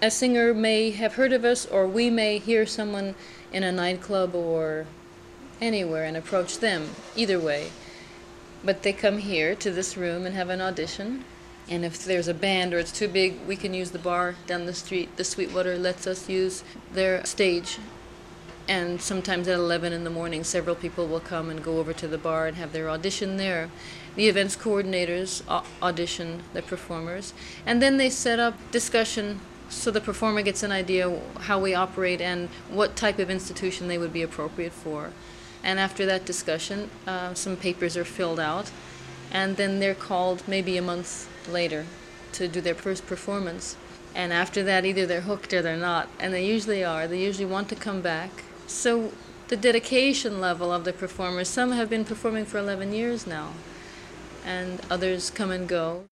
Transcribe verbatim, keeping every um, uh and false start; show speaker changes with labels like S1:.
S1: A singer may have heard of us, or we may hear someone in a nightclub or anywhere and approach them, either way. But they come here to this room and have an audition. And if there's a band or it's too big, we can use the bar down the street. The Sweetwater lets us use their stage. And sometimes at eleven in the morning, several people will come and go over to the bar and have their audition there. The events coordinators audition the performers. And then they set up discussion so the performer gets an idea how we operate and what type of institution they would be appropriate for. And after that discussion, uh, some papers are filled out, and then they're called maybe a month later to do their first performance. And after that, either they're hooked or they're not, and they usually are. They usually want to come back. So the dedication level of the performers, some have been performing for eleven years now, and others come and go.